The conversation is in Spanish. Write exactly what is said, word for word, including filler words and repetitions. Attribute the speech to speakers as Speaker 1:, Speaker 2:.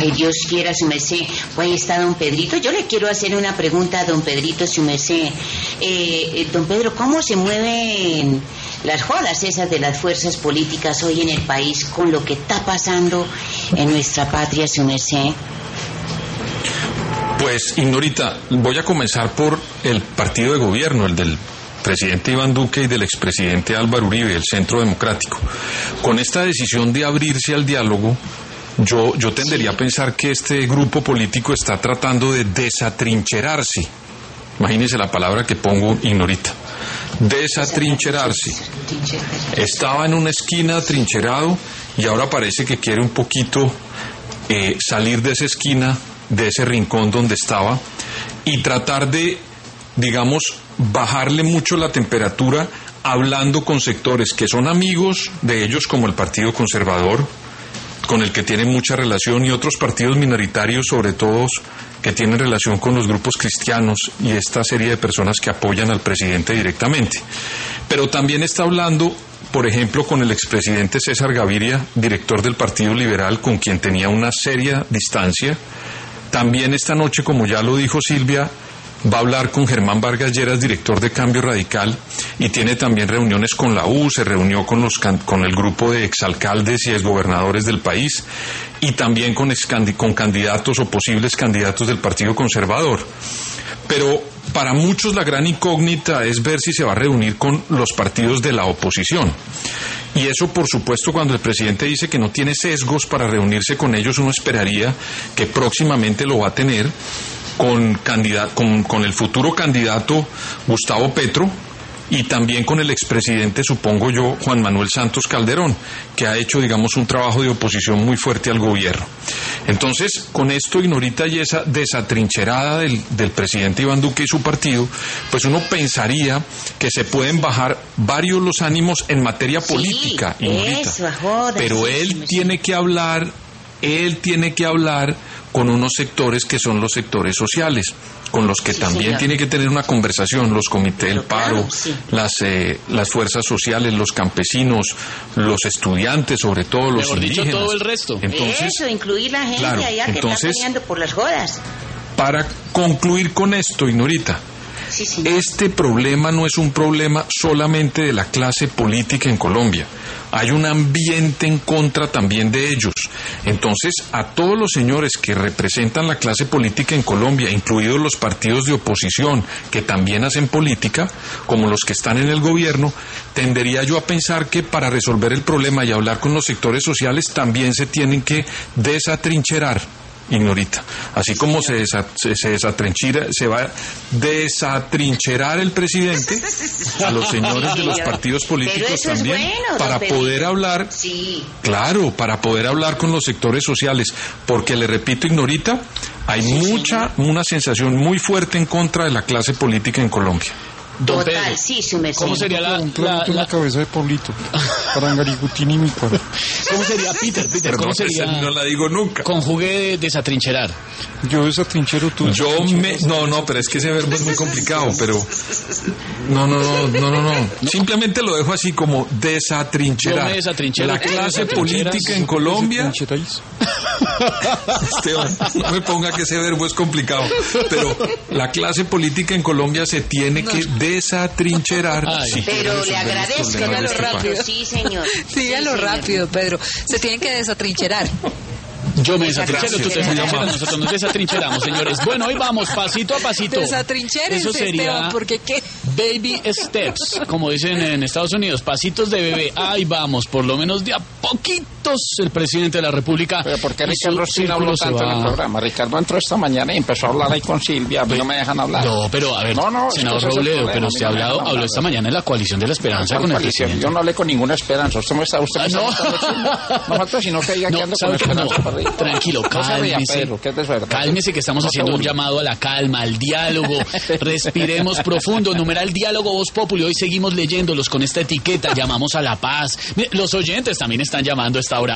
Speaker 1: Ay, Dios quiera, su merced. Pues ahí está don Pedrito. Yo le quiero hacer una pregunta a don Pedrito, su merced. Eh, don Pedro, ¿cómo se mueven las jodas esas de las fuerzas políticas hoy en el país con lo que está pasando en nuestra patria, su merced?
Speaker 2: Pues, Ignorita, voy a comenzar por el partido de gobierno, el del presidente Iván Duque y del expresidente Álvaro Uribe, el Centro Democrático. Con esta decisión de abrirse al diálogo, yo, yo tendería a pensar que este grupo político está tratando de desatrincherarse. Imagínese la palabra que pongo, Ignorita. Desatrincherarse. Estaba en una esquina atrincherado y ahora parece que quiere un poquito eh, salir de esa esquina, de ese rincón donde estaba, y tratar de, digamos, bajarle mucho la temperatura hablando con sectores que son amigos de ellos, como el Partido Conservador, con el que tienen mucha relación, y otros partidos minoritarios, sobre todo que tienen relación con los grupos cristianos y esta serie de personas que apoyan al presidente directamente. Pero también está hablando, por ejemplo, con el expresidente César Gaviria, director del Partido Liberal, con quien tenía una seria distancia. También esta noche, como ya lo dijo Silvia, va a hablar con Germán Vargas Lleras, director de Cambio Radical, y tiene también reuniones con la U, se reunió con, los, con el grupo de exalcaldes y exgobernadores del país, y también con, con candidatos o posibles candidatos del Partido Conservador. Pero para muchos la gran incógnita es ver si se va a reunir con los partidos de la oposición. Y eso, por supuesto, cuando el presidente dice que no tiene sesgos para reunirse con ellos, uno esperaría que próximamente lo va a tener con, candidato, con, con el futuro candidato Gustavo Petro, y también con el expresidente, supongo yo, Juan Manuel Santos Calderón, que ha hecho, digamos, un trabajo de oposición muy fuerte al gobierno. Entonces, con esto, Ignorita, y esa desatrincherada del, del presidente Iván Duque y su partido, pues uno pensaría que se pueden bajar varios los ánimos en materia política,
Speaker 1: sí,
Speaker 2: Ignorita.
Speaker 1: Eso, joder,
Speaker 2: pero
Speaker 1: sí,
Speaker 2: él
Speaker 1: sí,
Speaker 2: tiene que hablar, él tiene que hablar con unos sectores que son los sectores sociales, con los que sí, también señor. Tiene que tener una conversación, los comités del paro, claro, sí. las eh, las fuerzas sociales, los campesinos, los estudiantes, sobre todo los
Speaker 3: Mejor
Speaker 2: indígenas.
Speaker 3: Dicho, todo el resto.
Speaker 1: Entonces, eso, incluir la gente
Speaker 2: claro,
Speaker 1: allá que
Speaker 2: entonces,
Speaker 1: está peleando por las jodas.
Speaker 2: Para concluir con esto, Ignorita, sí, este problema no es un problema solamente de la clase política en Colombia. Hay un ambiente en contra también de ellos. Entonces, a todos los señores que representan la clase política en Colombia, incluidos los partidos de oposición que también hacen política, como los que están en el gobierno, tendería yo a pensar que para resolver el problema y hablar con los sectores sociales también se tienen que desatrincherar, Ignorita. Así como se, desa, se, se desatrinchera, se va a desatrincherar el presidente, a los señores de los partidos políticos también, es bueno, para poder hablar,
Speaker 1: sí. Claro,
Speaker 2: para poder hablar con los sectores sociales, porque le repito, Ignorita, hay sí, mucha, señor. Una sensación muy fuerte en contra de la clase política en Colombia.
Speaker 1: Don Total, Pedro, sí, su merced.
Speaker 3: ¿Cómo sería la, la, la...
Speaker 4: la cabeza de Pablito? Parangarigutín y mi cuadro.
Speaker 3: ¿Cómo sería, Peter? Peter,
Speaker 2: Perdón,
Speaker 3: ¿cómo sería?
Speaker 2: No la digo nunca.
Speaker 3: Conjugue de desatrincherar.
Speaker 4: Yo desatrinchero, tú.
Speaker 2: Yo me... No, no, pero es que ese verbo es muy complicado, pero... No, no, no, no, no, no. Simplemente lo dejo así como desatrincherar.
Speaker 3: Yo me desatrinchero.
Speaker 2: La clase política en Colombia... Esteban, no me ponga que ese verbo es complicado, pero la clase política en Colombia se tiene que desatrincherar.
Speaker 1: Ay, si pero le agradezco.
Speaker 5: Sígalo
Speaker 1: este
Speaker 5: rápido.
Speaker 1: País. Sí, señor.
Speaker 5: Sígalo sí, rápido, Pedro. Se tienen que desatrincherar.
Speaker 3: Yo me desatrinchero, tú te desatrincheras, nosotros nos desatrincheramos, señores. Bueno, hoy vamos pasito a pasito.
Speaker 5: Desatrincherense,
Speaker 3: Eso sería
Speaker 5: Esteban, porque qué.
Speaker 3: Baby steps, como dicen en Estados Unidos, pasitos de bebé. Ahí vamos, por lo menos de a poquitos el presidente de la República.
Speaker 6: Pero ¿por qué Ricardo sí no habló tanto en el programa? Ricardo entró esta mañana y empezó a hablar ahí con Silvia, pero no me dejan hablar.
Speaker 3: No, pero a ver,
Speaker 6: no, no,
Speaker 3: senador Robledo, pero usted ha hablado, habló esta mañana en la coalición de la esperanza con el presidente.
Speaker 6: Yo no hablé con ninguna esperanza, usted me está, usted me
Speaker 3: no.
Speaker 6: está no falta sino que diga
Speaker 3: no,
Speaker 6: que ando con esperanza
Speaker 3: no,
Speaker 6: para arriba.
Speaker 3: Tranquilo, cálmese,
Speaker 6: Pedro, que es
Speaker 3: cálmese que estamos no haciendo un llamado a la calma, al diálogo, respiremos profundo, numeral diálogo Voz Populi, hoy seguimos leyéndolos con esta etiqueta, llamamos a la paz, los oyentes también están llamando a esta hora.